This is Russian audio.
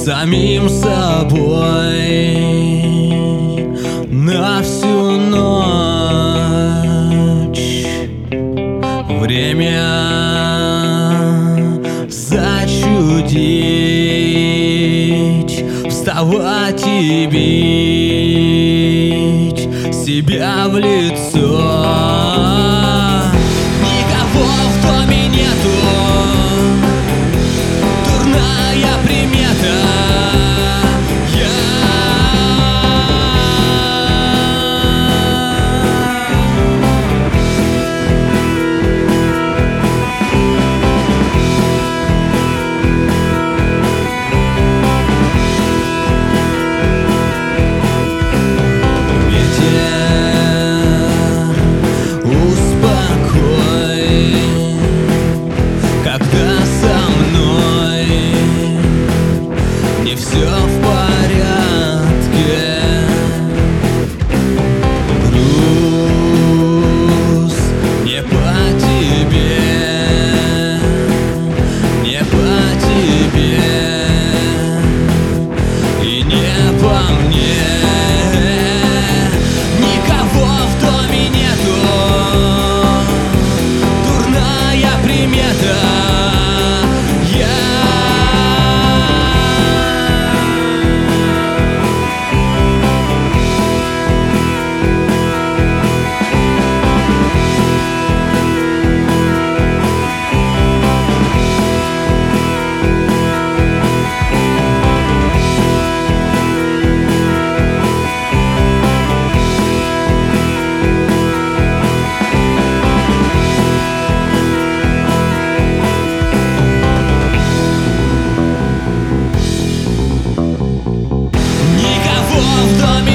самим собой на всю ночь. Время зачудить, вставать и бить себя в лицо. Никого в доме нету, дурная примета. Все в порядке. Груз не по тебе, не по тебе и не по мне. Никого в доме нету, дурная примета. В доме